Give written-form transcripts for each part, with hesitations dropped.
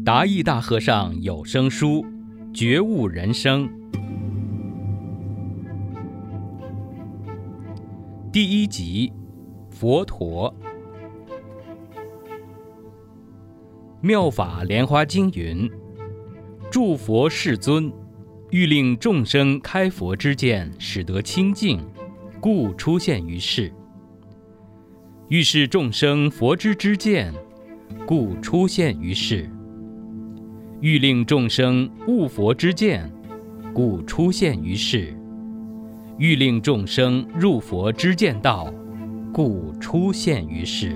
达义大和尚有声书《觉悟人生》第1集：佛陀。妙法莲华经云：诸佛世尊，欲令众生开佛之见，使得清净，故出现于世；欲使众生佛之知见，故出现于世；欲令众生悟佛之见，故出现于世；欲令众生入佛之见道，故出现于世。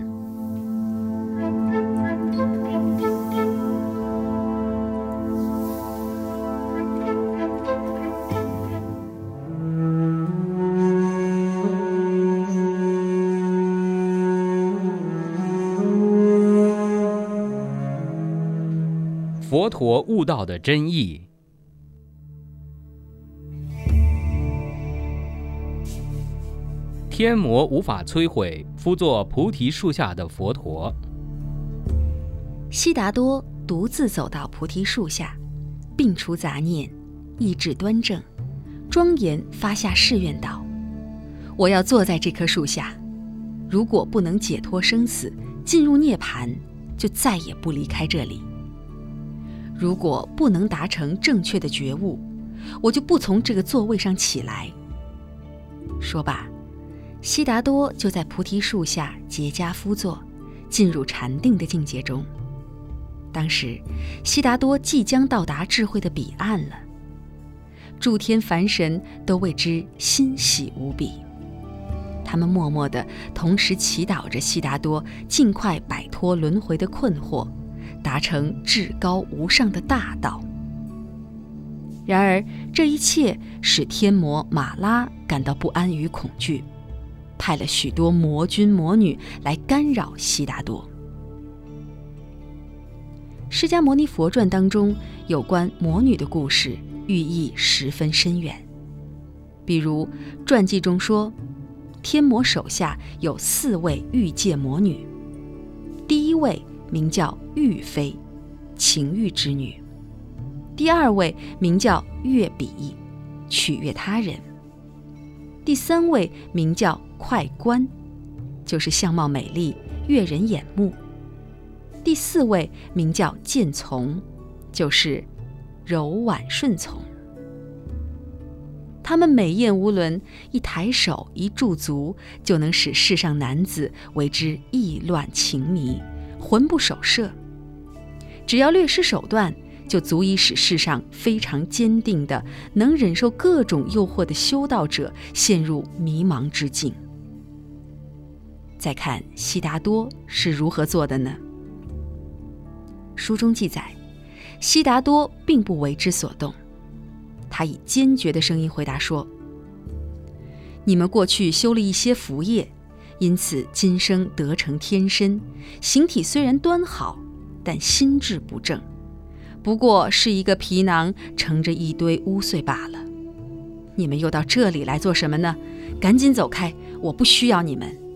佛陀悟道的真意。天魔无法摧毁敷坐菩提树下的佛陀。 悉达多独自走到菩提树下，摒除杂念，意志端正，庄严发下誓愿道：我要坐在这棵树下，如果不能解脱生死，进入涅槃，就再也不离开这里。如果不能达成正确的觉悟，我就不从这个座位上起来。说罢，悉达多就在菩提树下结跏趺坐，进入禅定的境界中。当时悉达多即将到达智慧的彼岸了，诸天凡神都为之欣喜无比，他们默默地同时祈祷着悉达多尽快摆脱轮回的困惑，达成至高无上的大道。然而这一切使天魔马拉感到不安与恐惧，派了许多魔君魔女来干扰悉达多。释迦牟尼佛传当中有关魔女的故事寓意十分深远。比如传记中说，天魔手下有4位欲界魔女，第1位名叫欲妃，情欲之女；第2位名叫悦比，取悦他人；第3位名叫快观，就是相貌美丽，悦人眼目；第4位名叫见从，就是柔婉顺从。他们美艳无伦，一抬手一驻足，就能使世上男子为之意乱情迷，魂不守舍。只要略施手段，就足以使世上非常坚定的能忍受各种诱惑的修道者陷入迷茫之境。再看悉达多是如何做的呢？书中记载，悉达多并不为之所动，他以坚决的声音回答说：你们过去修了一些福业，因此今生得成天身，形体虽然端好，但心智不正，不过是一个皮囊盛着一堆污秽罢了。你们又到这里来做什么呢？赶紧走开，我不需要你们。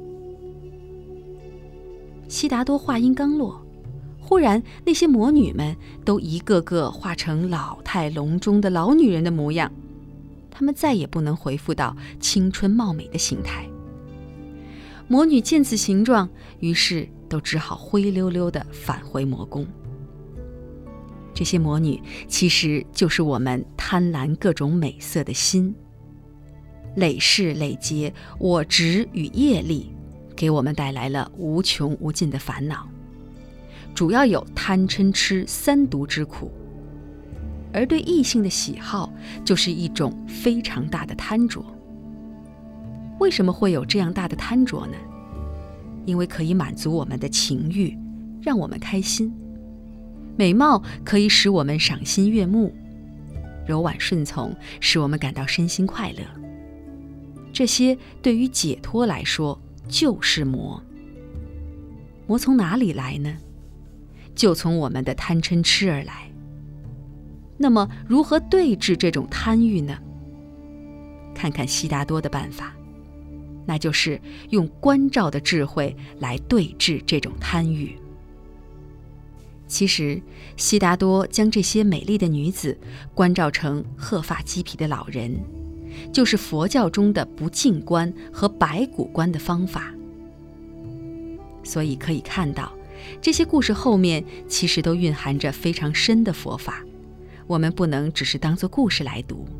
悉达多话音刚落，忽然那些魔女们都一个个化成老态龙钟的老女人的模样，她们再也不能恢复到青春貌美的形态。魔女见此形状，于是都只好灰溜溜地返回魔宫。这些魔女其实就是我们贪婪各种美色的心，累世累劫我执与业力，给我们带来了无穷无尽的烦恼，主要有贪嗔痴3毒之苦。而对异性的喜好就是一种非常大的贪着。为什么会有这样大的贪着呢？因为可以满足我们的情欲，让我们开心；美貌可以使我们赏心悦目；柔婉顺从使我们感到身心快乐。这些对于解脱来说就是魔。魔从哪里来呢？就从我们的贪嗔痴而来。那么如何对治这种贪欲呢？看看悉达多的办法，那就是用观照的智慧来对治这种贪欲。 其实，悉达多将这些美丽的女子关照成鹤发鸡皮的老人，就是佛教中的不净观和白骨观的方法。所以可以看到，这些故事后面其实都蕴含着非常深的佛法，我们不能只是当作故事来读。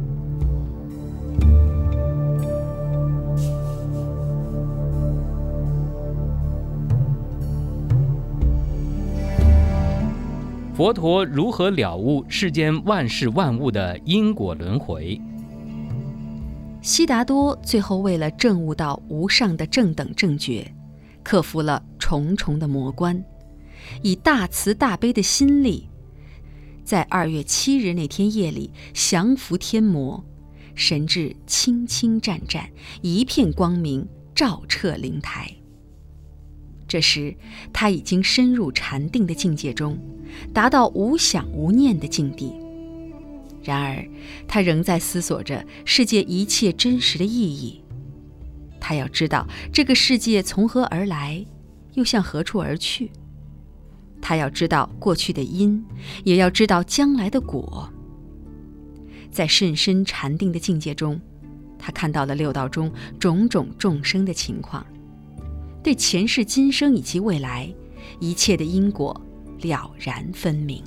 佛陀如何了悟世间万事万物的因果轮回？ 悉达多最后为了证悟到无上的正等正觉，克服了重重的魔关，以大慈大悲的心力，在2月7日那天夜里降服天魔，神智清清湛湛，一片光明照彻灵台。这时他已经深入禅定的境界中，达到无想无念的境地。然而他仍在思索着世界一切真实的意义。他要知道这个世界从何而来，又向何处而去。他要知道过去的因，也要知道将来的果。在甚深禅定的境界中，他看到了六道中种种众生的情况，对前世今生以及未来一切的因果了然分明。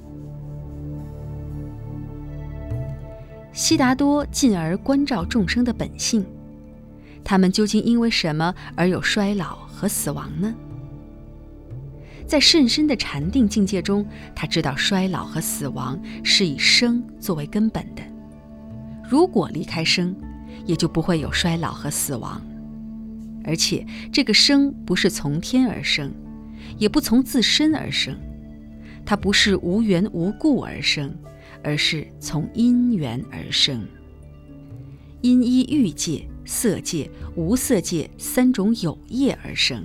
悉达多进而关照众生的本性，他们究竟因为什么而有衰老和死亡呢？在甚深的禅定境界中，他知道衰老和死亡是以生作为根本的，如果离开生，也就不会有衰老和死亡。而且这个生不是从天而生，也不从自身而生，它不是无缘无故而生，而是从因缘而生。因依欲界、色界、无色界3种有业而生。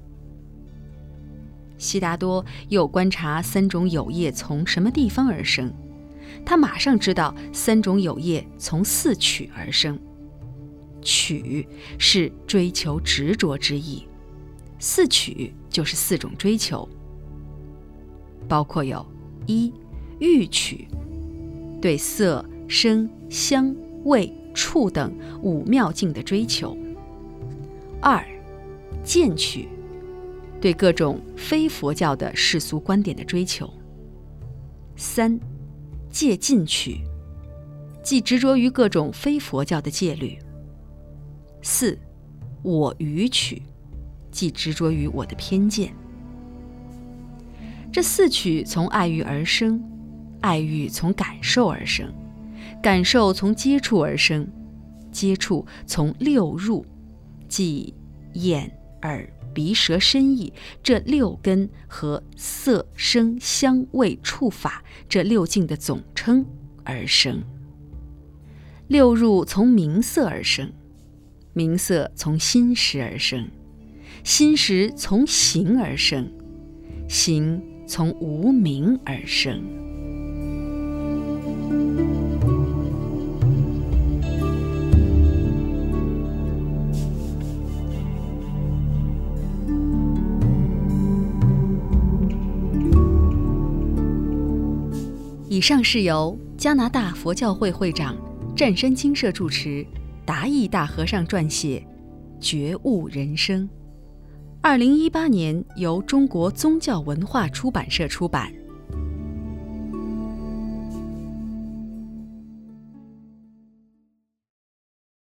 悉达多又观察3种有业从什么地方而生，他马上知道3种有业从4取而生。取是追求执着之意，4取就是4种追求，包括有1欲取，对色、声、香、味、触等5妙境的追求； 2见取，对各种非佛教的世俗观点的追求； 3戒禁取，即执着于各种非佛教的戒律； 4我愚取，即执着于我的偏见。这4取从爱欲而生，爱欲从感受而生，感受从接触而生，接触从6入，即眼、耳、鼻、舌、身、意这6根和色、声、香、味、触、法这6境的总称而生。6入从名色而生，名色从心识而生，心识从行而生，行从无明而生。以上是由加拿大佛教会会长湛山精舍住持达义大和尚撰写《觉悟人生》，2018年由中国宗教文化出版社出版。